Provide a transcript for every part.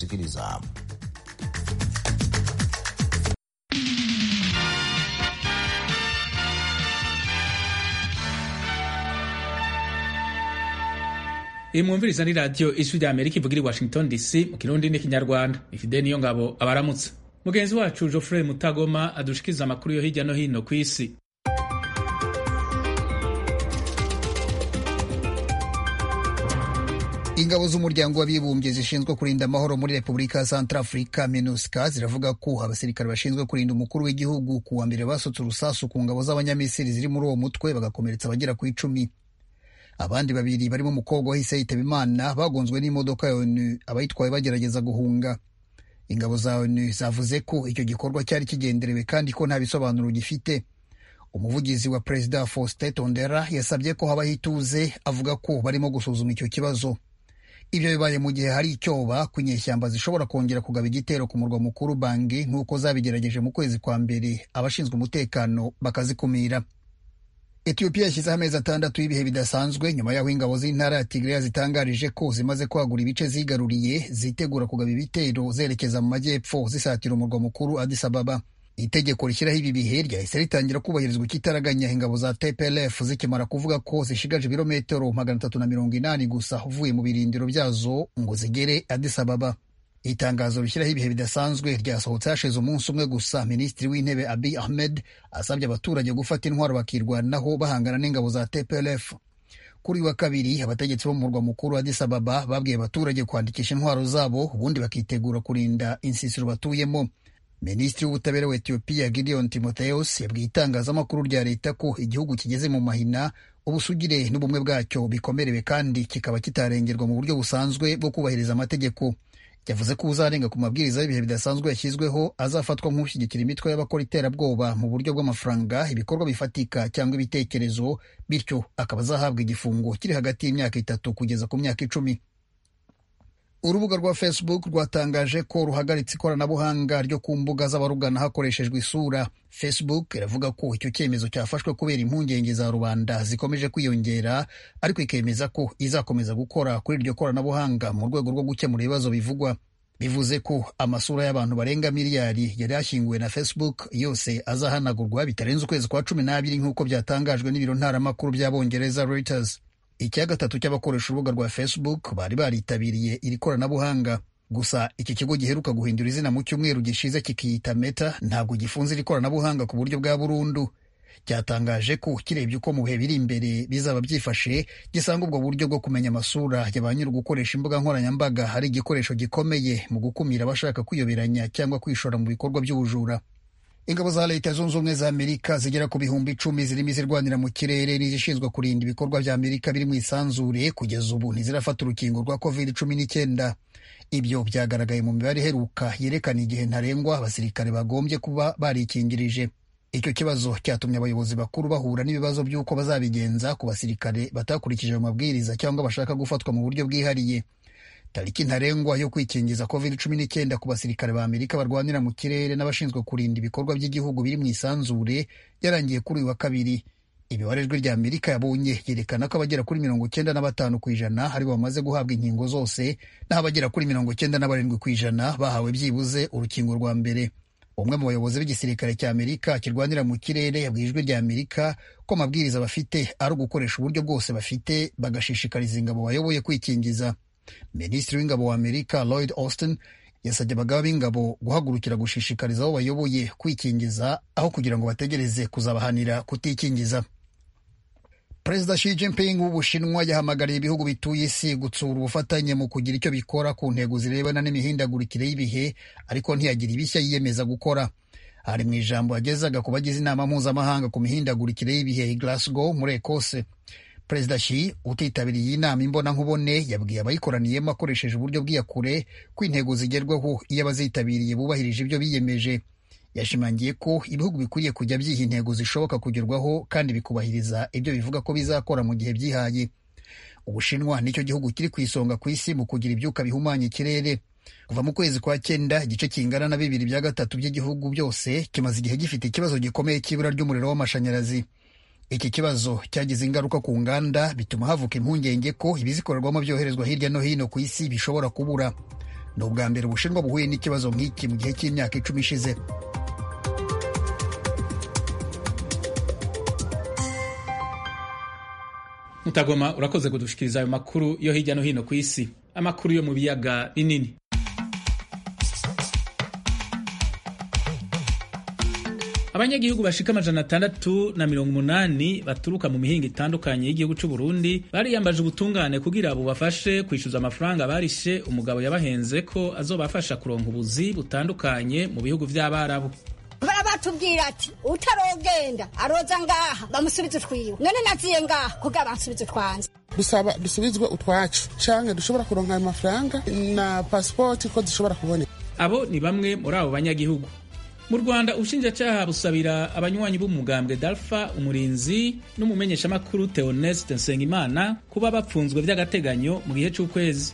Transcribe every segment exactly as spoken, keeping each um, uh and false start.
sikiliza. Imwumviriza ni radio Ijwi rya Amerika ivugira i Washington D C mu Kirundi n'ikinyarwanda. Ifide niyo ngabo abaramutse. Mugenzi wacu Geoffrey Mutagoma adushikiza amakuru yo hirya no hino ku isi. Ingabo z'umuryango w'abibumbye zishinzwe kurinda amahoro muri Repubulika ya Centrafrica MINUSCA ziravuga ko abasirikare bashinzwe kurinda umukuru w'igihugu ku wa mbere basotse urusasu ku ngabo z'abanyamisiri ziri muri uwo mutwe bagakomeretsa abagera ku icumi. Abandi babiri barimo umukobwa wahise yitaba Imana bagonzwe n'imodoka ya ONU abayitwaye bagerageza guhunga. Ingabo za ONU zavuze ko icyo gikorwa cyari kigenderewe kandi ko nta bisobanuro gifite. Umuvugizi wa Perezida Faustin Tondera yasabye ko habaho ituze, avuga ko barimo gusuzuma icyo kibazo. Ibyo bibaye mu gihe hari icyoba ku nyeshyamba zishobora kongera kugaba igitero ku murwa mukuru Bangui nk'uko zabigerageje mu kwezi kwa mbere, abashinzwe umutekano bakazikumira. Ethiopia yashyizeho amezi atandatu y'ibihe bidasanzwe nyuma y'aho ingabo z'intara ya Tigray zitangarije ko zimaze kwagura ibice zigaruriye zitegura kugaba ibitero zerekeza mu majyepfo zisatira umurwa mukuru Addis Ababa. Itegeko rishyiraho ibi bihe ryahise ritangira kubahirizwa ikitaraganya ingabo za T P L F zikimara kuvuga ko zishigaje ibirometero magana atatu na mirongo inani gusa uvuye mu birindiro byazo ngo zigere Addis Ababa. Itangazo rishyiraho ibihe bidasanzwe ryasohotse hashize umunsi umwe gusa. Minisitiri w'intebe Abiy Ahmed asabye abaturage gufata intwaro bakirwanaho bahangana n'ingabo za T P L F. Kuri wa kabiri abategetsi bo mu murwa mukuru Addis Ababa babwiye abaturage kwandikisha intwaro zabo ubundi bakitegura kurinda insisiro batuyemo. Minisitiri w'ubutabera wa Ethiopia Gideon Timotheus yabwiye itangazamakuru rya leta ko igihugu kigeze mu mahina, ubusugire n'ubumwe bwacyo bikomerewe kandi kikaba kitarengerwa mu buryo busanzwe bwo kubahiriza amategeko. Yavuze ko uzarenga ku mabwiriza y'ibihe bidasanzwe yashyizweho azafatwa nk'ushyigikira imitwe y'abakora iterabwoba mu buryo bw'amafaranga, ibikorwa bifatika cyangwa ibitekerezo, bityo akaba azahabwa igifungo kiri hagati y'imyaka itatu kugeza ku myaka icumi. Urubuga rwa Facebook rwatangaje ko ruhagaritse ikoranabuhanga ryo ku mbuga z'abarugana hakoreshejwe isura. Facebook iravuga ko icyo cyemezo cyafashwe kubera impungenge za rubanda zikomeje kwiyongera, ariko ikemeza ko izakomeza gukora kuri iryo koranabuhanga mu rwego rwo gukemura ibibazo bivugwa. Bivuze ko amasura y'abantu barenga miliyari yari yashyinguwe na Facebook yose azahanagurwa bitarenze ukwezi kwa cumi n'abiri nk'uko byatangajwe n'ibiro ntaramakuru by'Abongereza Reuters. Icya gatatu cy'abakoresha urubuga rwa Facebook bari baritabiriye iri koranabuhanga. Gusa iki kigo giheruka guhindura izina mu cyumweru gishize kikiyita Meta ntabwo gifunze iri koranabuhanga ku buryo bwa burundu. Cyatangaje ko kirebye uko mu bihe biri imbere bizaba byifashe, gisanga ubwo buryo bwo kumenya amasura ya ba nyiri gukoresha imbuga nkoranyambaga hari igikoresho gikomeye mu gukumira abashaka kwiyoberanya cyangwa kwishora mu bikorwa by'ubujura. Ingabo za Leta Zunze Ubumwe za Amerika zigera ku bihumbi icumi zirimo izirwanira mu kirere n'izishinzwe kurinda ibikorwa bya Amerika biri mu isanzure kugeza ubu ntizirafata urukingo rwa covid cumi n'icyenda. Ibyo byagaragaye mu mibare iheruka yerekana igihe ntarengwa abasirikare bagombye kuba barikingirije. Icyo kibazo cyatumye abayobozi bakuru bahura n'ibibazo by'uko bazabigenza ku basirikare batakurikije ayo mabwiriza cyangwa bashaka gufatwa mu buryo bwihariye. Tariki ntarengwa yo kwikingiza covid cumi n'icyenda ku basirikare ba Amerika barwanira mu kirere n'abashinzwe kurinda ibikorwa by'igihugu biri mu isanzure yarangiye kuri uyu wa kabiri. Imibare ijwi rya Amerika yabonye yerekana ko abagera kuri mirongo icyenda na batanu ku ijana ari bo bamaze guhabwa inkingo zose, naho abagera kuri mirongo icyenda na barindwi ku ijana bahawe byibuze urukingo rwa mbere. Umwe mu bayobozi b'igisirikare cya Amerika kirwanira mu kirere yabwiye ijwi rya Amerika ko amabwiriza bafite ari ugukoresha uburyo bwose bafite bagashishikariza ingabo bayoboye kwikingiza. Minisitiri w'ingabo wa Amerika Lloyd Austin yasabye abagaba b'ingabo guhagurukira gushishikariza abo bayoboye kwikingiza aho kugira ngo bategereze kuzabahanira kutikingiza. Perezida Xi Jinping w'Ubushinwa yahamagariye ibihugu bituye isi gutsura ubufatanye mu kugira icyo bikora ku ntego zirebana n'imihindagurikire y'ibihe, ariko ntiyagira ibishya yiyemeza gukora. Hari mu ijambo yagezaga ku bagize inama mpuzamahanga ku mihindagurikire y'ibihe i Glasgow muri Ekose. Perezida Xi utitabiriye iyi nama imbonankubone yabwiye abayikoraniyemo akoresheje uburyo bw'iyakure ko intego zigerwaho iyo abazitabiriye bubahirije ibyo biyemeje. Yashimangiye ko ibihugu bikwiriye kujya byiha intego zishoboka kugerwaho kandi bikubahiriza ibyo bivuga ko bizakora mu gihe byihaye. Ubushinwa nicyo gihugu kiri ku isonga ku isi mu kugira ibyuka bihumanya ikirere. Kuva mu kwezi kwa cyenda igice kingana na bibiri bya gatatu by'igihugu byose kimaze igihe gifite ikibazo gikomeye cy'ibura ry'umuriro w'amashanyarazi. Iki kibazo cyagize ingaruka ku nganda bituma havuka impungenge ko ibizikorerwamo byoherezwa hirya no hino ku isi bishobora kubura. ni ubwa mbere Ubushinwa buhuye n'ikibazo nk'iki mu gihe cy'imyaka icumi ishize. Mutagoma, urakoze kudushikiriza ayo makuru yo hirya no hino ku isi. Amakuru yo mu biyaga binini. Abanyagihugu bashika amajana atandatu na mirongo umunani baturuka mu mihingo itandukanye y'igihugu c'u Burundi bariyambaje ubutungane kugira bubafashe kwishyuza amafaranga barishe umugabo yabahenze ko azobafasha kuronka ubuzi butandukanye mu bihugu vy'Abarabu. Baratubwira ati utarogenda aroza ngaha bamusubize twiwe, none naziye ngaha kugira bansubize twanze. Dusaba dusubizwe utwacu canke dushobora kuronka ayo mafaranga na passport ko dushobora kuboneka. Abo ni bamwe muri abo banyagihugu. Mu Rwanda ubushinjacyaha busabira abanywanyi b'umugambwe Dalfa Umurinzi n'umumenyeshamakuru Theoneste Nsengimana kuba bapfunzwe vy'agateganyo mu gihe c'ukwezi.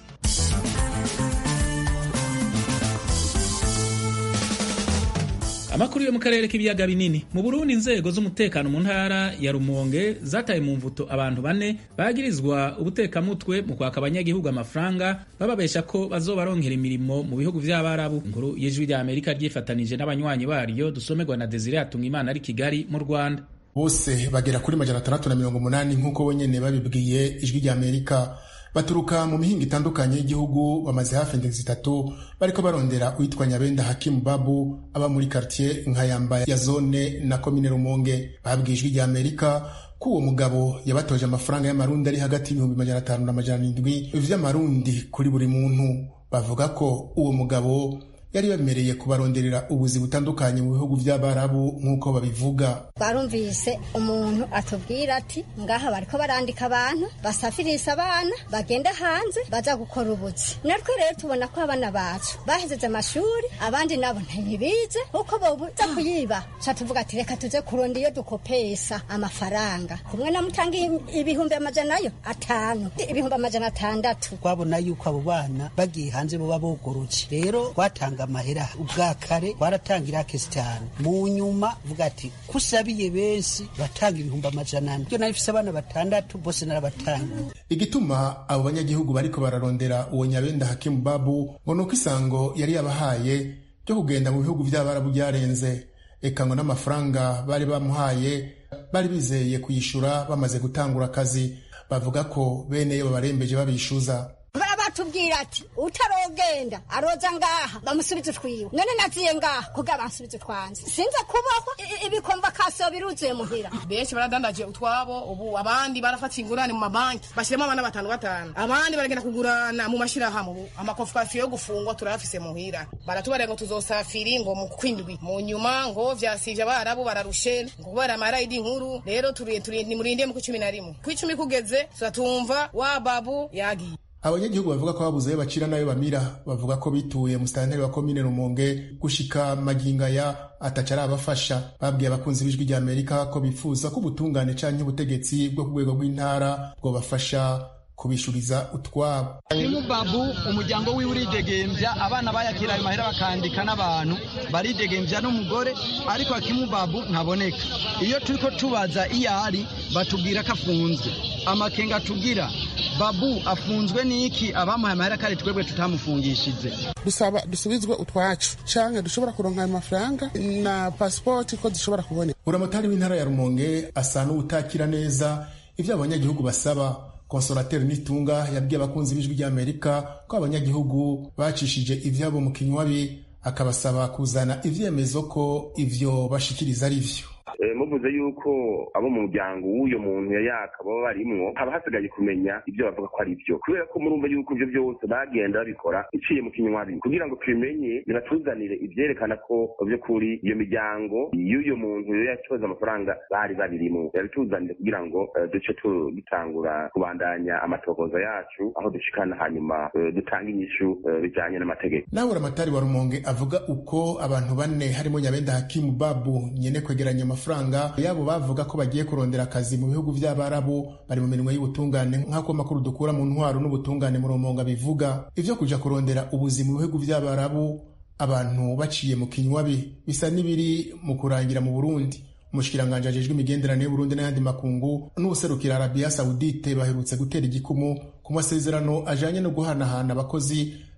Amakuru yo mu karere k'ibiyaga binini. Mu Burundi inzego z'umutekano mu ntara ya Rumonge zataye mu mvuto abantu bane bagirizwa ubutekamutwe mu kwaka abanyagihugu amafaranga bababesha ko bazobarongera imirimo mu bihugu vy'Abarabu. Inkuru y'Ijwi rya Amerika ryifatanije n'abanywanyi baryo dusomerwa na Desire Atungimana ari Kigali mu Rwanda. Bose bagera kuri majana atandatu na mirongo umunani nk'uko bonyene babibwiye Ijwi rya Amerika. Baturuka mu mihingo itandukanye y'igihugu, bamaze hafi indwi zitatu bariko barondera uwitwa Nyabenda Hakim Babu aba muri quartier Nkayamba ya zone na komine Rumonge. Babwijwe rya Amerika ko uwo mugabo yabatoje amafaranga y'amarundi ari hagati y'ibihumbi majana atanu na majana indwi vy'amarundi kuri buri muntu. Bavuga ko uwo mugabo yari bemereye kubaronderera ubuzi butandukanye mu bihugu vy'Abarabu nk'uko babivuga. Barumvise umuntu atubwira ati ngaha bariko barandika abantu basafirisa abana bagenda hanze baza gukora ubuzi. Natwe rero tubona ko abana bacu bahejeje amashuri, abandi nabo ntibize uko bobuza kuyiba. Cha tuvuga ati reka tuze kuronda iyo dukopesa amafaranga. Kumwe na mutanga ibihumbi amajana yo atanu, ibihumbi amajana atandatu. Kwabona yuko abo bana bagiye hanze bo babogoroje. Rero kwatanga amahera ubwa kare waratangira Pakistan, mu nyuma vuga ati kusabiye benshi batanga ibihumbi amajana ane. Byo nafise abana batandatu bose narabatanga. Igituma abo banyagihugu bariko bararondera uwo Nyabenda Hakim Babu ngo nuko isango yari yabahaye cyo kugenda mu bihugu vy'Abarabu byarenze. Eka ngo n'amafaranga bari bamuhaye bari bizeye kuyishura bamaze gutangura akazi. Bavuga ko bene yo barembeje babishuza. Tubwira ati utarogenda aroza ngaha bamusubize twiwe, none naziye ngaha kugira bansubize twanze. Sinza kubaho ibikomba kaso biruzuye muhira. Benshi baradandaje utwabo, ubu abandi barafata ingurane mu mabanki bashiremo abana batanu batanu, abandi baragenda kugurana mu mashira hamwe. Amakofasi yo gufungwa turafise muhira, baratubarega ngo tuzosafiri ngo mu kwindwi, mu nyuma ngo vyasivye Abarabu bararushe ngo kubera amarayidi nkuru. Rero turiye turiye ni murinde mu cumi na rimwe ku icumi kugeze tuzatumva wa Babu yagiye. Abanyagihugu bavuga ko babuze ayo bacira nayo bamira. Bavuga ko bituye musitanteri wa komine Rumonge gushika maginga ya atacara abafasha. Babwiye abakunzi b'Ijwi rya Amerika ko bifuza ko ubutungane canke ubutegetsi bwo ku rwego rw'intara bwo bafasha kubishuriza utwabo. Hakim Babu umuryango wiwe uridegembya, abana bayakira ayo mahera bakandika n'abantu baridegembya n'umugore, ariko Hakim Babu ntaboneka. Iyo turiko tubaza iyari batubwira ko afunzwe. Amakenga tugira Babu afunzwe niki abamuhaye amahera kare twebwe tutamufungishije. Dusaba dusubizwe utwacu canke dushobora kuronka ayo mafaranga na passport ko dushobora kuboneka. Uramotari w'intara ya Rumonge asa n'utakira neza ivyo abanyagihugu basaba. Consolateur Nitunga yabwiye abakunzi b'Ijwi rya Amerika ko abanyagihugu bacishije ivyabo mu kinywabi, akabasaba kuzana ivyemezo ko ivyo bashikiriza ari vyo. Muvuze yuko abo mu muryango w'uyo muntu yayaka baba barimwo, haba hasigaye kumenya ibyo bavuga ko ari byo, kubera ko murumva yuko ivyo byose bagenda babikora iciye mu kinywabi, kugira ngo tubimenye nibatuzanire ivyerekana ko byo kuri iyo miryango y'uyo muntu yacoza amafaranga bari babirimwo, yabituzanire kugira ngo uh, duce dutangura kubandanya amatokoza yacu aho dushikana, hanyuma uh, dutanga inyishu uh, bijanye n'amategeko. Nawe Ramatari wa Rumonge avuga uko abantu bane harimo Nyabenda Hakim Babu nyene kwegeranya amafaranga yabo bavuga ko bagiye kurondera akazi mu bihugu vy'Abarabu bari mu mirimo y'ubutungane, nk'ako makuru dukura mu ntwaro n'ubutungane mu Rumonge bivuga. Ivyo kuja kurondera ubuzi mu bihugu vy'Abarabu abantu baciye mu kinywabi bisa n'ibiri mu kurangira mu Burundi. Umushikiranganje ajejwe imigenderanire y'Uburundi n'ayandi makungu n'userukira Arabia Saudite baherutse gutera igikumu ku masezerano ajanye no guhanahana abakozi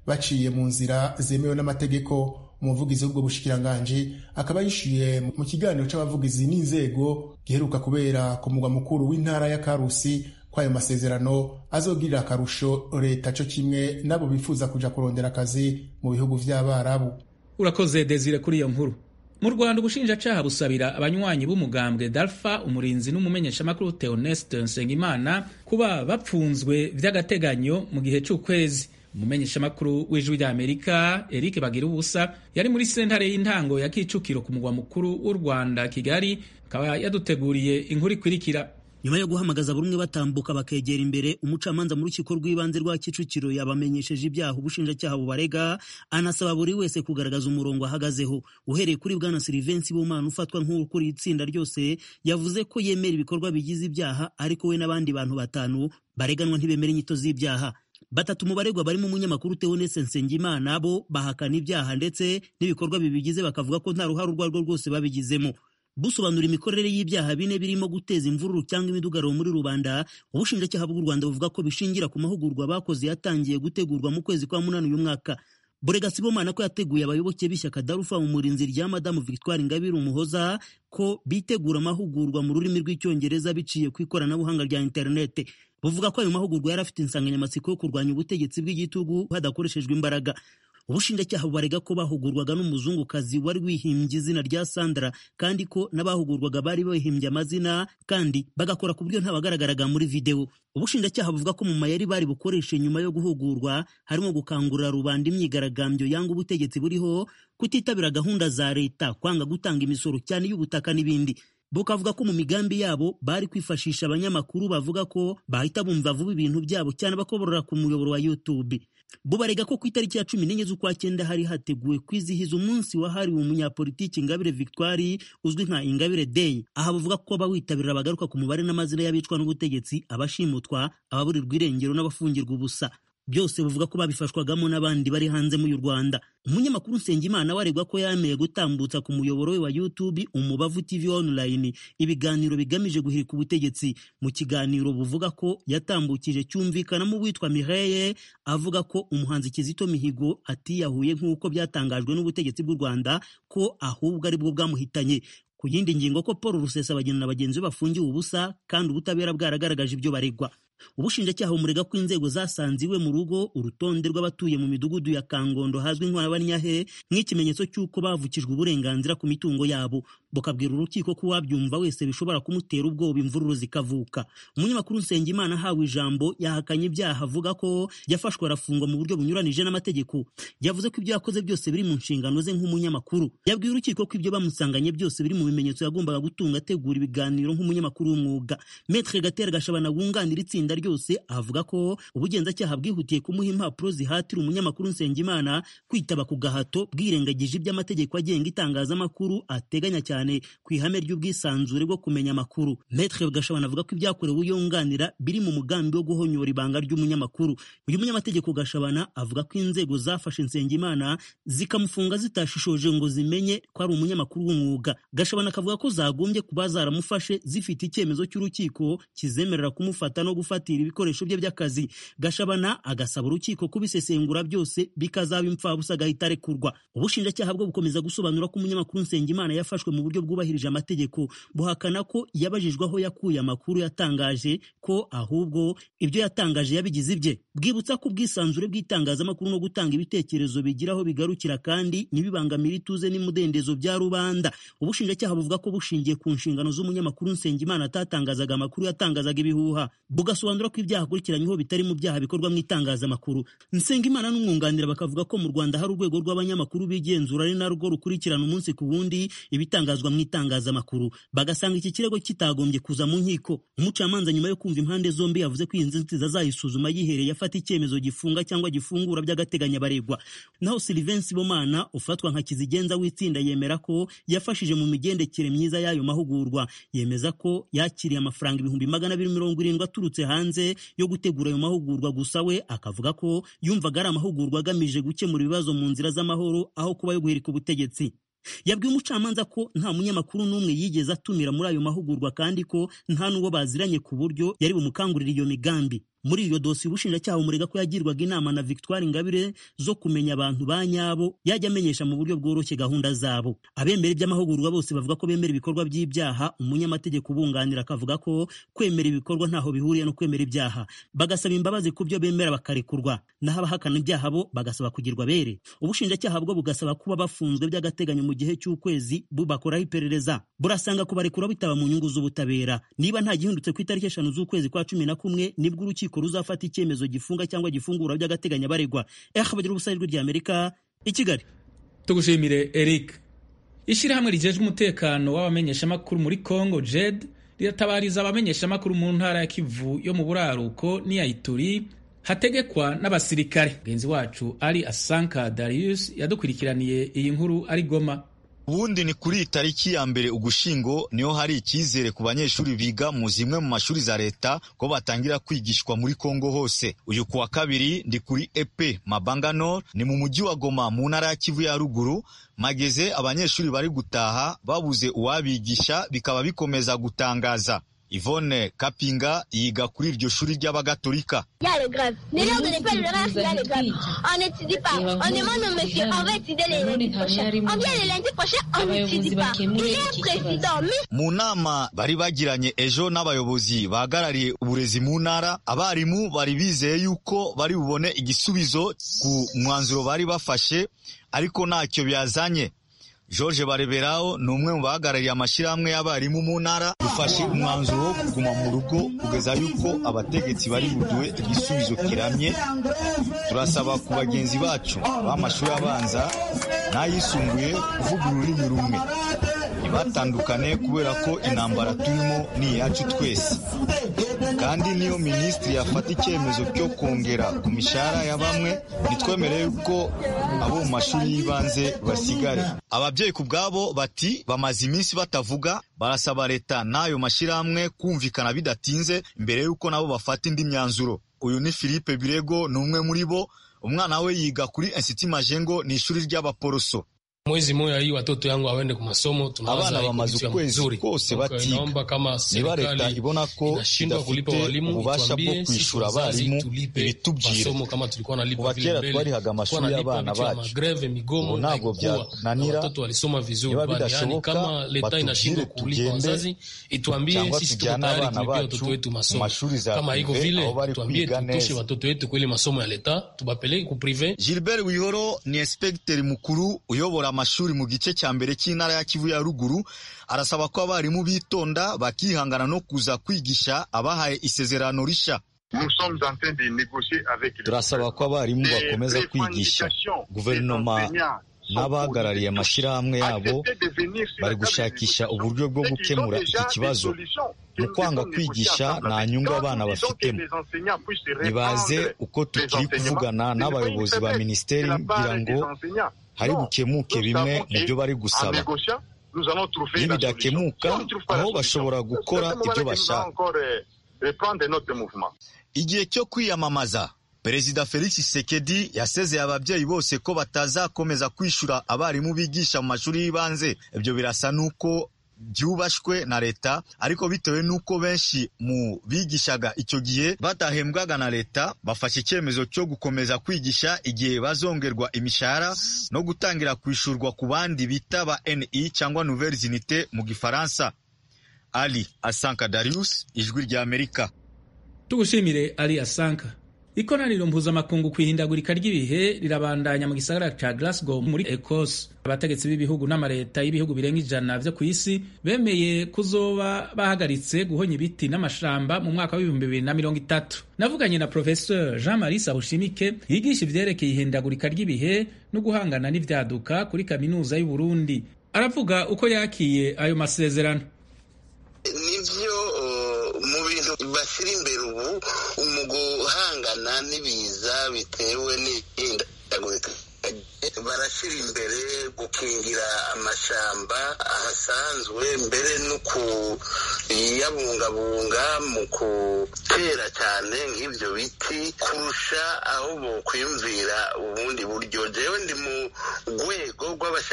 baciye mu nzira zemewe n'amategeko. Umuvugizi w'ubwo bushikiranganji akaba yishuye mu kiganiro c'abavugizi n'inzego giheruka kubera ku mugwa mukuru w'intara ya Karusi ko ayo masezerano azogirira akarusho leta co kimwe nabo bifuza kuja kurondera akazi mu bihugu vy'Abarabu. Urakoze Desire kuri iyo nkuru. Mu Rwanda ubushinjacaha busabira abanywanyi b'umugambwe Dalfa umurinzi n'umumenyeshamakuru Theoneste Nsengimana kuba bapfunzwe vy'agateganyo mu gihe c'ukwezi. Umumenyeshamakuru w'Ijwi ry'Amerika Eric Bagirubusa yari muri sentare y'intango ya Kicukiro ku mugwa mukuru w'u Rwanda Kigali, akaba yaduteguriye inkuru ikurikira. Nyuma yo guhamagaza buri umwe batambuka bakegera imbere, umucamanza mu rukiko rw'ibanze rwa Kicukiro yabamenyesheje ibyaha ubushinjacyaha bubarega, anasaba buri wese kugaragaza umurongo ahagazeho. Uhereye kuri bwana Sylvain Sibomana ufatwa nk'ukuri itsinda ryose, yavuze ko yemera ibikorwa bigize ibyaha, ariko we n'abandi bantu batanu bareganwa ntibemera inyito z'ibyaha. Batatu mu baregwa barimo umunyamakuru Theoneste Nsengimana bo bahakana ibyaha ndetse n'ibikorwa bibigize, bakavuga ko nta ruhare urwo arirwo rwose babigizemo. Busobanura imikorere y'ibyaha bine birimo guteza imvururu cyangwa imidugararo muri rubanda, ubushinjacyaha bw'u Rwanda buvuga ko bishingira ku mahugurwa bakoze yatangiye gutegurwa mu kwezi kwa munani uyu mwaka. Burega Sibomana ko yateguye abayoboke b'ishyaka Darufa umurinzi rya Madamu Victoire Ingabire Umuhoza ko bitegura amahugurwa mu rurimi rw'icyongereza biciye ku ikoranabuhanga rya interinete. Buvuga ko ayo mahugurwa yari afite insanganyamatsiko yo kurwanya ubutegetsi bw'igitugu hadakoreshejwe imbaraga. Ubushinjacyaha bubarega ko bahugurwaga n'umuzungukazi wari wihimbye izina rya Sandra, kandi ko n'abahugurwaga bari bihimbye amazina kandi bagakora ku buryo ntabagaragaraga muri video. Ubushinjacyaha buvuga ko mu mayeri bari bukoreshe nyuma yo guhugurwa harimo gukangurira rubanda imyigaragambyo yanga ubutegetsi buriho, kutitabira gahunda za leta, kwanga gutanga imisoro cyane y'ubutaka n'ibindi. Bukavuga ko mu migambi yabo bari kwifashisha abanyamakuru bavuga ko bahita bumva vuba ibintu byabo cyane bakoborora ku muyoboro wa YouTube. Bubarega ko ku itariki ya cumi n'enye z'ukwa cyenda hari hateguwe kwizihiza umunsi wahariwe umunyapolitiki Ingabire Victoire uzwi nka Ingabire Day. Aha bavuga ko bawitabirira bagaruka ku mubare n'amazina y'abicwa n'ubutegetsi, abashimutwa, ababurirwa irengero n'abafungirwa ubusa. Byose buvuga ko babifashwagamo n'abandi bari hanze mu Rwanda. Umunyamakuru Nsengimana waregwa ko yameye gutambutsa ku muyoboro we wa YouTube Umubavu T V Online ibiganiro bigamije guhirika ubutegetsi. Mu kiganiro buvuga ko yatambukije cyumvikanamo witwa Mireille avuga ko umuhanzi Kizito Mihigo atiyahuye nk'uko byatangajwe n'ubutegetsi bw'u Rwanda, ko ahubwo ari bwo bwamuhitanye. Ku yindi ngingo ko Paul Rusesabagina na bagenzi be bafungiwe ubusa kandi ubutabera bwaragaragaje ibyo baregwa. Ubushinjacyaha bumurega ko inzego zasanze iwe mu rugo urutonde rw'abatuye mu midugudu ya Kangondo hazwi nk'Abanyahe nk'ikimenyetso cy'uko bavukijwe uburenganzira ku mitungo yabo. Bukabwira urukiko ko wabyumva wese bishobora kumutera ubwoba imvururu zikavuka. Umunyamakuru Nsengimana hawe ijambo yahakanye ibyaha avuga ko yafashwe arafungwa mu buryo bunyuranije n'amategeko. Yavuze ko ibyo yakoze byose biri mu nshingano ze nk'umunyamakuru. Yabwiye urukiko ko ibyo bamusanganye byose biri mu bimenyetso yagombaga gutunga ategura ibiganiro nk'umunyamakuru w'umwuga. Maître Gatera Gashabana wunganira itsinda ryose avuga ko ubugenzacyaha bwihutiye kumuha impapuro zihatira umunyamakuru Nsengimana kwitaba ku gahato, bwirengagije iby'amategeko agenga itangazamakuru ateganya cyane ku ihame ry'ubwisanzure bwo kumenya amakuru. Maître Gashabana avuga ko ibyakorewe uyunganira biri mu mugambi wo guhonyora ibanga ry'umunyamakuru. Uyu munyamategeko Gashabana avuga ko inzego zafashe Nsengimana zikamufunga zitashishoje ngo zimenye ko ari umunyamakuru w'umwuga. Gashabana akavuga ko zagombye kuba zaramufashe zifite icyemezo cy'urukiko kizemerera kumufata no gufatira ibikoresho bye by'akazi. Gashabana agasaba urukiko kubisesengura byose bikazaba impfabusa agahita arekurwa. Ubushinjacyaha bwo bukomeza gusobanura ko umunyamakuru Nsengimana yafashwe mu buryo bwubahirije amategeko, buhakana ko yabajijwe aho yakuye amakuru yatangaje ko ahubwo ibyo yatangaje yabigize ibye. Bwibutsa ko ubwisanzure bw'itangazamakuru no gutanga ibitekerezo bigiraho bigarukira kandi nibibangamira ituze n'imudendezo bya rubanda. Ubushinjacyaha buvuga ko bushingiye ku nshingano z'umunyamakuru Nsengimana atatangazaga amakuru, yatangazaga ibihuha. Bugasobanura ko ibyaha akurikiranyweho bitari mu byaha bikorwa mu itangazamakuru. Nsengimana n'umwunganira bakavuga ko mu Rwanda hari urwego rw'abanyamakuru bigenzura ari narwo rukurikirana umunsi ku wundi ibitangazwa mu itangazamakuru. Bagasanga iki kirego kitagombye kuza mu nkiko. Umucamanza nyuma yo kumva impande zombi yavuze ko iyi nzitizi azayisuzuma yihereye afata icyemezo gifunga cyangwa gifungura by'agateganyo baregwa. Naho Sylvain Sibomana ufatwa nka kizigenza w'itsinda yemera ko yafashije mu migendekere myiza y'ayo mahugurwa. Yemeza ko yakiriye amafaranga ibihumbi magana abiri mirongo irindwi aturutse hanze yo gutegura ayo mahugurwa, gusa we akavuga ko yumvaga ari amahugurwa agamije gukemura ibibazo mu nzira z'amahoro aho kuba yo guhirika ubutegetsi. Yabwiye umucamanza ko nta munyamakuru n'umwe yigeze atumira muri ayo mahugurwa kandi ko nta n'uwo baziranye ku buryo yari bumukangurira iyo migambi. Muri iyo dosiye ubushinjacyaha umurega ko yagirwaga inama na Victoire Ingabire zo kumenya abantu ba nyabo yajya amenyesha mu buryo bworoshye gahunda zabo. Abemera iby'amahugurwa bose bavuga ko bemera ibikorwa by'ibyaha, umunyamategeko ubunganira akavuga ko kwemera ibikorwa ntaho bihuriye no kwemera ibyaha, bagasaba imbabazi ku byo bemera bakarekurwa, naho abahakana ibyaha bo bagasaba kugirwa bere. Ubushinjacyaha bwo bugasaba kuba bafunzwe by'agateganyo mu gihe cy'ukwezi bubakoraho iperereza. Burasanga kubarekura bitaba mu nyungu z'ubutabera. Niba nta gihindutse ku itariki eshanu z'ukwezi kwa cumi na kumwe nibwo urukiko ruzafata icyemezo gifunga cyangwa gifungura by'agateganyo baregwa. Bagira ubusayirwe ry'Amerika i Kigali. Tugushimire Eric. Ishirahamwe rijejwe umutekano w'abamenyeshamakuru muri Congo J E D riratabariza abamenyeshamakuru mu ntara ya Kivu yo mu buraruko n'iya Ituri hategekwa n'abasirikare. Genzi wacu Ali Asanka Darius yadukurikiraniye iyi nkuru ari Goma. Ubundi ni kuri tariki ya mbere Ugushingo niho hari icyizere ku banyeshuri biga mu zimwe mu mashuri za leta ko batangira kwigishwa muri Kongo hose. Uyu kuwa kabiri ndi kuri E P Mabanga Nord ni mu mujyi wa Goma mu ntara ya Kivu ya ruguru. Mageze abanyeshuri bari gutaha babuze uwabigisha bikaba bikomeza gutangaza. Yvonne Kapinga yiga kuri iryo shuri ry'abagatolika. Mu nama bari bagiranye ejo n'abayobozi bahagarariye uburezi mu ntara, abarimu bari bizeye yuko bari bubone igisubizo ku mwanzuro bari bafashe, ariko ntacyo byazanye. George Bareberaho ni umwe mu bahagarariye amashyirahamwe y'abarimu mu ntara. Dufashe umwanzuro wo kuguma mu rugo kugeza yuko abategetsi bari buduwe igisubizo kiramye. Turasaba ku bagenzi bacu b'amashuri abanza n'ayisumbuye kuvuga ururimi rumwe, ntibatandukane kubera ko intambara turimo ni iyacu twese. Kandi niyo minisitiri yafata icyemezo cyo kongera ku mishahara ya bamwe, nitwemereye ko abo mu mashuri y'ibanze basigare. Ababyeyi ku bwabo bati bamaze iminsi batavuga, barasaba leta n'ayo mashyirahamwe kumvikana bidatinze mbere y'uko nabo bafata indi myanzuro. Uyu ni Philippe Birego, ni umwe muri bo. Umwana we yiga kuri Institut Majengo, ni ishuri ry'abaporoso. Mwezi moja hii watoto yangu waende ku masomo, tunaanza bamaze ukwezi kose batiga. Niba leta ibona ko idafite ububasha bwo kwishura abarimu ibitubwire. Kuva kera twarihaga amashuri y'abana bacu, ubu ntabwo byananira. Niba bidashoboka batubwire tugende cyangwa tujyane abana bacu mu mashuri za prive aho bari kwiga neza. Gilbert Wihoro ni inspecteur mukuru uyobora amashuri mu gice cya mbere cy'intara ya Kivu ya ruguru. Arasaba ko abarimu bitonda bakihangana no kuza kwigisha abahaye isezerano risha. Turasaba ko abarimu bakomeza kwigisha. Guverinoma n'abahagarariye amashyirahamwe yabo bari gushakisha uburyo bwo gukemura iki kibazo. Mu kwanga kwigisha nta nyungu abana bafitemo. Nibaze uko tukiri kuvugana n'abayobozi ba minisiteri kugira ngo hari bukemuke bimwe mu byo bari gusaba. Nibidakemuka aho bashobora gukora ibyo bashaka. Igihe cyo kwiyamamaza, Perezida Felix Tshisekedi yasezeye ababyeyi bose ko batazakomeza kwishura abarimu bigisha mu mashuri y'ibanze. Ibyo birasa nuko byubashwe na leta, ariko bitewe nuko benshi mu bigishaga icyo gihe batahembwaga na leta, bafashe icyemezo cyo gukomeza kwigisha igihe bazongerwa imishahara no gutangira kwishurwa ku bandi bitaba N I cyangwa Nouvelles Unités mu Gifaransa. Ali Asanka Darius, Ijwi ry'Amerika. Tugushimire Ali Asanka. Ikoraniro mpuzamakungu kwihindagurika ry'ibihe rirabandanya mu gisagara ca Glasgow muri Ecosse. Abategetsi b'ibihugu n'amareta y'ibihugu birenga ijana byo ku isi bemeye kuzoba bahagaritse guhonya ibiti n'amashamba mu mwaka w'ibihumbi bibiri na mirongo itatu. Navuganye na Professeur Jean-Marie Sabushimike yigisha ivyerekeye ihindagurika ry'ibihe no guhangana n'ivyaduka kuri kaminuza y'u Burundi. Aravuga uko yakiye ayo masezerano. Nivyo mu bintu bashyira imbere ubu mu guhangana n'ibiza bitewe n'ihindagurika, barashyira imbere gukingira amashamba ahasanzwe mbere no kuyabungabunga mu gutera cyane nk'ibyo biti kurusha aho bo kwiyumvira ubundi buryo. Jewe ndi mu rwego rw'abashaka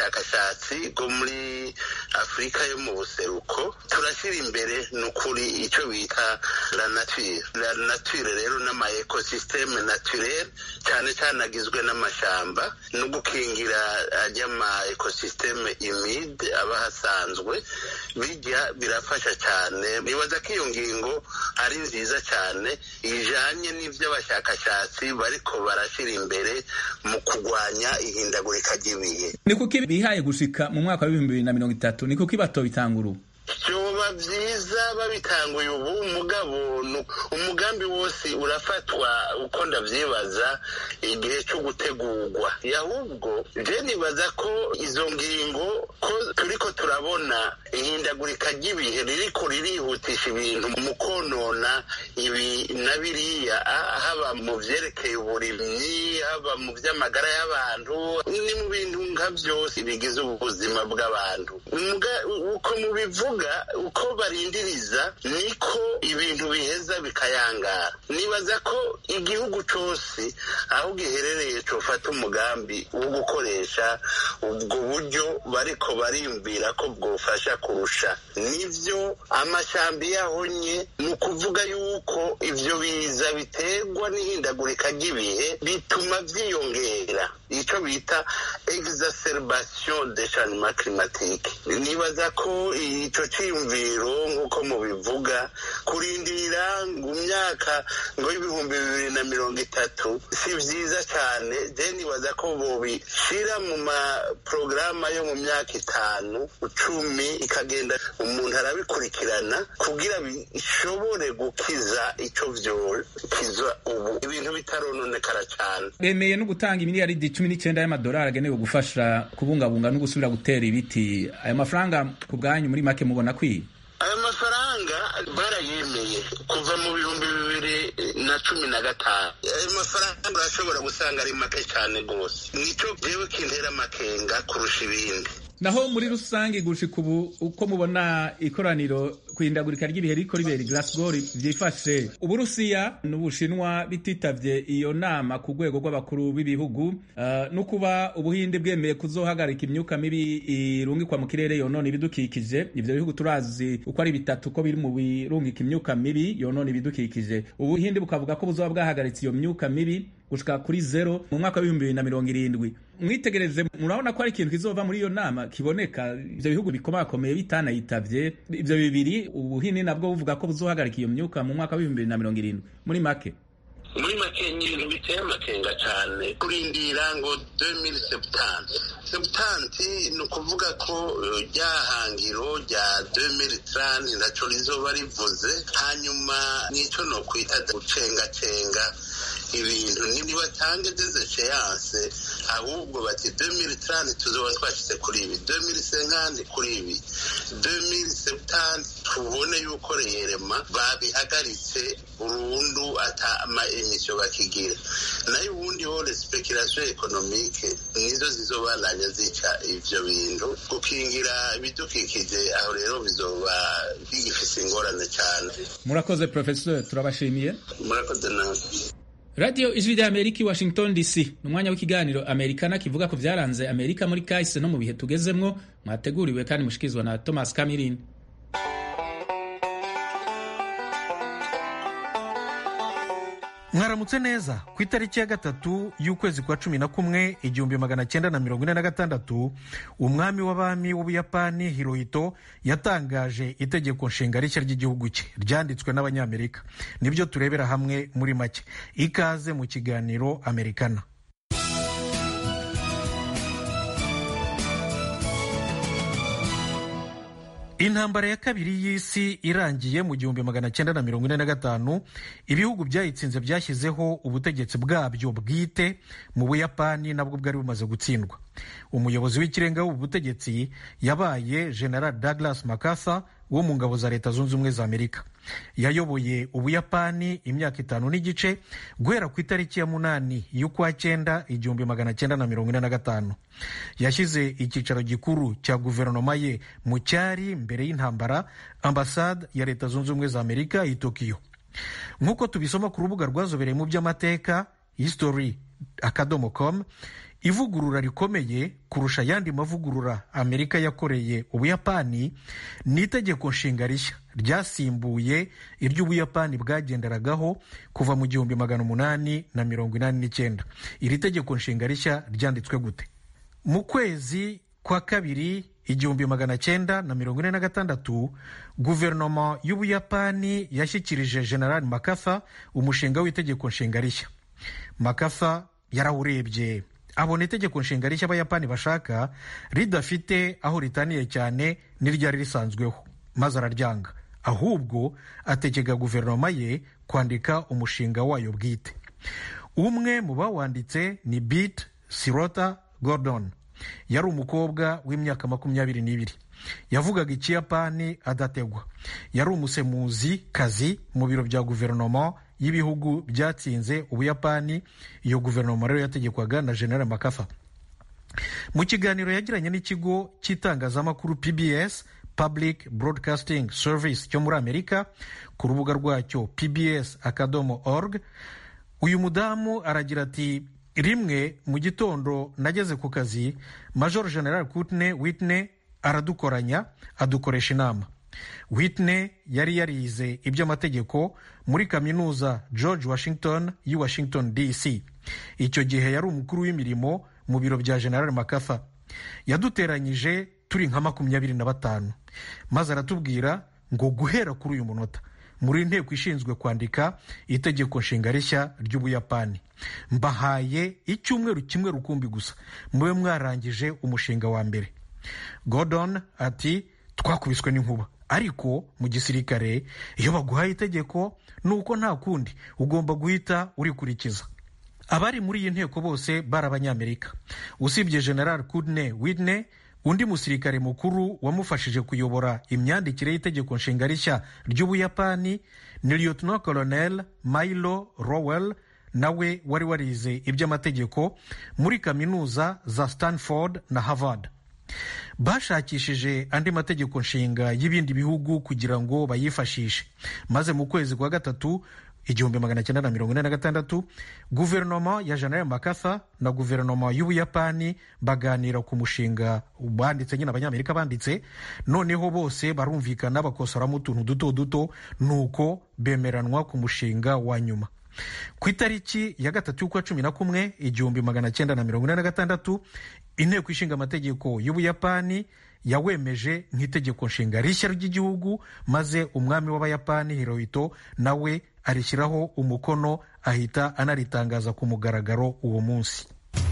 ubushakashatsi bwo muri afurika yo mu buseruko turashyira imbere n'ukuri icyo bita la nature la nature rero n'ama ecosysteme naturel cyane cyane agizwe n'amashamba no gukingira ajya ma ecosysteme humide aba hasanzwe bijya birafasha cyane. Nibaza ko iyo ngingo ari nziza cyane ijanye n'ivyo abashakashatsi bariko barashyira imbere mu kugwanya ihindagurika ry'ibihe. Ni kuki bihaye gushika mu mwaka wa bibiri bibiri na mirongo itatu? Ni kuki batobitangura ubu? Vyoba vyiza babitanguye ubu mugabo umugambi wose urafatwa uko ndavyibaza igihe cyo gutegurwa. Yahubwo je nibaza ko izo ngingo ko turiko turabona ihindagurika ry'ibihe ririko ririhutisha ibintu mu konona ibi na biriya, haba mu vyerekeye uburimyi, haba mu vy'amagara y'abantu, ni mu bintu nka vyose bigize ubuzima bw'abantu. Uko mubivuga uko barindiriza niko ibintu biheza bikayangara. Nibaza ko igihugu cyose aho giherereye cofata umugambi wo gukoresha ubwo buryo bariko bariyumvira ko bwofasha kurusha. Nivyo amashambi yahonye ni ukuvuga yuko ivyo biza biterwa n'ihindagurika ry'ibihe bituma vyiyongera, ico bita exacerbation des changements climatiques. Nibaza ko ico ciyumviro nk'uko mubivuga kurindira ngo imyaka ngo ibihumbi bibiri na mirongo itatu si vyiza cyane. Je nibaza ko bobishira mu maprograma yo mu myaka itanu cumi ikagenda umuntu arabikurikirana kugira bishobore gukiza ico vyokiza ubu ibintu bitarononekara cyane. Bemeye no gutanga imiliyaridi cumi n'icenda y'amadolari agenewe gufasha kubungabunga no gusubira gutera ibiti. Ayo mafaranga ku bwanyu muri make mubona kwiye? Ayo mafaranga barayemeye kuva mu bihumbi bibiri na cumi na gatanu. Ayo mafaranga urashobora gusanga ari make cyane rwose. Nico jewe kintera makenga kurusha ibindi. Naho muri rusange gushika ubu uko mubona ikoraniro kwindagurika ry'ibihe riko ribera Glasgow vyifashe, Uburusiya n'Ubushinwa bititavye iyo nama ku rwego rw'abakuru b'ibihugu, uh, no kuba Ubuhinde bwemeye kuzohagarika imyuka mibi irungikwa mu kirere yonona ibidukikije. Ivyo bihugu turazi uko ari bitatu ko biri mu birungika imyuka mibi yonona ibidukikije. Ubuhinde bukavuga ko buzoba bwahagaritse iyo myuka mibi gushika kuri zero mu mwaka wa bibiri na mirongo irindwi. Mwitegereze murabona ko ari ikintu kizova muri iyo nama kiboneka. Ivyo bihugu bikomakomeye bitanayitavye ivyo bibiri, Ubuhinde nabwo buvuga ko buzohagarika iyo myuka mu mwaka wa bibiri na mirongo irindwi. Muri make muri make ibintu biteye amakenga cyane kurindira ngo deux mille soixante soixante ni ukuvuga ko ryahangiro rya deux mille trente naco rizoba rivuze. Hanyuma nico no kwita gucengacenga ibintu ntibatange des échéances, ahubwo bati deux mille trente tuzoba twashyize kuri ibi, deux mille cinquante kuri ibi, deux mille soixante tubone yuko reyerema babihagaritse burundu ata ama emission bakigira. Nayo ubundi ho speculation économique nizo zizobananya zica ivyo bintu. Gukingira ibidukikije aho rero bizoba bigifise ingorane cyane. Murakoze Professor, turabashimiye. Murakoze nawe. Radio Ijwi rya Amerika Washington D C, numwanya w'ikiganiro Amerikana kivuga ku vyaranze Amerika muri kahise no mu bihe tugezemwo, mwateguriwe kandi mushikizwa na Thomas Kamirin. Mwaramutse neza. Ku itariki ya gatatu y'ukwezi kwa cumi na kumwe igihumbi magana cyenda na mirongo ine na gatandatu, umwami w'abami w'Ubuyapani Hirohito yatangaje itegeko nshinga rishya ry'igihugu cye ryanditswe n'Abanyamerika. Nibyo turebera hamwe muri make. Ikaze mu kiganiro Amerikana. Intambara ya kabiri y'isi irangiye mu gihumbi magana cyenda na mirongo ine na gatanu, ibihugu byayitsinze byashyizeho ubutegetsi bwabyo bwite. Mu Buyapani nabwo bwari bumaze gutsindwa. Umuyobozi w'ikirenga w'ubu butegetsi yabaye General Douglas MacArthur wo mu ngabo za Leta Zunze Ubumwe za Amerika. Yayoboye Ubuyapani imyaka itanu n'igice guhera ku itariki ya munani y'ukwa cyenda igihumbi magana cyenda na mirongo ine na gatanu. Yashyize icyicaro gikuru cya guverinoma ye mu cyari mbere y'intambara ambasade ya Leta Zunze Ubumwe za Amerika i Tokyo. Nk'uko tubisoma ku rubuga rwazobereye mu by'amateka history akadomo com, ivugurura rikomeye kurusha ayandi mavugurura Amerika yakoreye Ubuyapani ni itegeko nshinga rishya ryasimbuye iry'Ubuyapani bwagenderagaho kuva mu gihumbi magana umunani na mirongo inani n'icyenda. Iri tegeko nshinga rishya ryanditswe gute? Mu kwezi kwa kabiri igihumbi magana cyenda na mirongo ine na gatandatu, guverinoma y'Ubuyapani yashyikirije General MacArthur umushinga w'itegeko nshinga rishya. MacArthur yarawurebye abona itegeko nshinga rishya Abayapani bashaka ridafite aho ritaniye cyane n'iryari risanzweho, maze araryanga, ahubwo ategeka guverinoma ye kwandika umushinga wayo bwite. Umwe mu bawanditse ni Beat Sirota Gordon. Yari umukobwa w'imyaka makumyabiri n'ibiri. Yavugaga Ikiyapani adategwa. Yari umusemuzi kazi mu biro bya guverinoma y'ibihugu byatsinze Ubuyapani. Iyo guverinoma rero yategekwaga na General MacArthur. Mu kiganiro yagiranye n'ikigo cy'itangazamakuru P B S, Public Broadcasting Service cyo muri Amerika, ku rubuga rwacyo p b s akadomo org, uyu mudamu aragira ati: rimwe mu gitondo nageze ku kazi, Major General Kutne Whitney aradukoranya adukoresha inama. Whitney yari yarize iby'amategeko muri kaminuza George Washington y'i Washington D C. Icyo gihe yari umukuru w'imirimo mu biro bya General MacArthur. Yaduteranyije turi nka makumyabiri na batanu, maze aratubwira ngo guhera kuri uyu munota muri inteko ishinzwe kwandika itegeko nshinga rishya ry'Ubuyapani, mbahaye icyumweru kimwe rukumbi gusa mube mwarangije umushinga wa mbere. Gordon ati: twakubiswe n'inkuba, ariko mu gisirikare iyo baguhaye itegeko nuko nta kundi, ugomba guhita urikurikiza. Abari muri iyi nteko bose bari Abanyamerika, usibye General Kutne Whitney. Undi musirikare mukuru wamufashije kuyobora imyandikire y'itegeko nshinga rishya ry'Ubuyapani ni Lieutenant Colonel Milo Rowell, nawe wari warize iby'amategeko muri kaminuza za Stanford na Harvard. Bashakishije andi mategeko nshinga y'ibindi bihugu kugira ngo bayifashishe, maze mu kwezi kwa gatatu igihumbi magana cyenda na mirongo ine na gatandatu, guverinoma ya General MacArthur na guverinoma y'Ubuyapani baganira ku mushinga banditse, nyine Abanyamerika banditse, noneho bose barumvikana bakosoramo utuntu duto duto, nuko bemeranwa ku mushinga wa nyuma. Ku itariki ya gatatu y'ukwa cumi na kumwe igihumbi magana cyenda na mirongo ine na gatandatu, inteko ishinga amategeko y'Ubuyapani yawemeje nk'itegeko nshinga rishya ry'igihugu, maze umwami w'Abayapani Hirohito nawe arishyiraho umukono, ahita anaritangaza ku mugaragaro uwo munsi.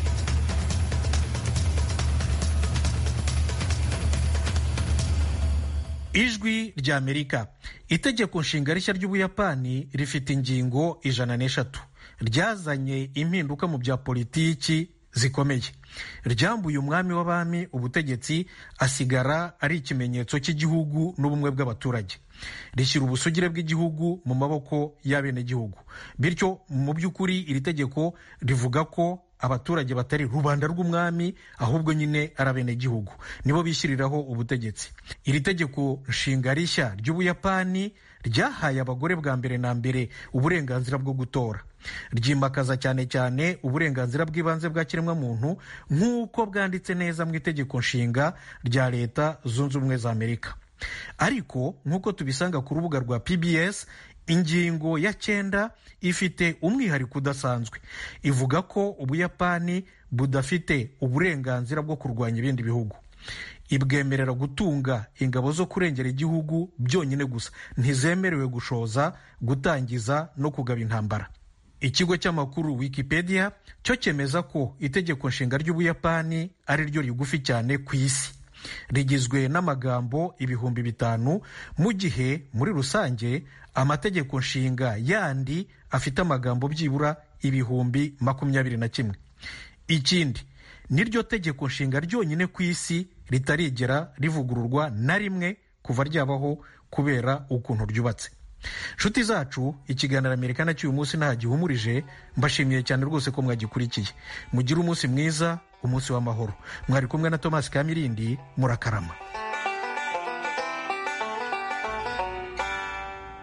Ijwi rya Amerika. Itegeko nshinga rishya ry'Ubuyapani rifite ingingo ijana n'eshatu. Ryazanye impinduka mu bya politiki zikomeye. Ryambuye umwami w'abami ubutegetsi, asigara ari ikimenyetso cy'igihugu n'ubumwe bw'abaturage. Rishyira ubusugire bw'igihugu mu maboko y'abenegihugu. Bityo mu by'ukuri iri tegeko rivuga ko abaturage batari rubanda rw'umwami, ahubwo nyine ari abenegihugu, nibo bishyiriraho ubutegetsi. Iri tegeko nshinga rishya ry'Ubuyapani ryahaye abagore bwa mbere na mbere uburenganzira bwo gutora. Ryimakaza cyane cyane uburenganzira bw'ibanze bwa kiremwamuntu nk'uko bwanditse neza mu itegeko nshinga rya Leta Zunze Ubumwe za Amerika. Ariko nk'uko tubisanga ku rubuga rwa P B S, ingingo ya cyenda ifite umwihariko udasanzwe. Ivuga ko Ubuyapani budafite uburenganzira bwo kurwanya ibindi bihugu. Ibwemerera gutunga ingabo zo kurengera igihugu byonyine gusa, ntizemerewe gushoza, gutangiza no kugaba intambara. Ikigo cy'amakuru Wikipedia cyo cyemeza ko itegeko nshinga ry'Ubuyapani ari ryo rigufi cyane ku isi. Rigizwe n'amagambo ibihumbi bitanu, mu gihe muri rusange amategeko nshinga yandi afite amagambo byibura ibihumbi makumyabiri na kimwe. Ikindi, niryo tegeko nshinga ryonyine ku isi ritarigera rivugururwa na rimwe kuva ryabaho kubera ukuntu ryubatse. Nshuti zacu, ikiganiro Amerika cy'uyu munsi nta gihumurije. Mbashimiye cyane rwose ko mwagikurikiye. Mugire umunsi mwiza, umunsi w'amahoro. Mwari kumwe na Thomas Kamirindi. Murakarama.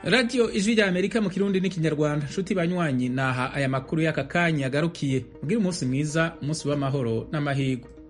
radiyo ijwi rya amerika mu kirundi n'ikinyarwanda. nshuti banywanyi, naha aya makuru y'aka kanya agarukiye. mugire umunsi mwiza, umunsi w'amahoro n'amahirwe.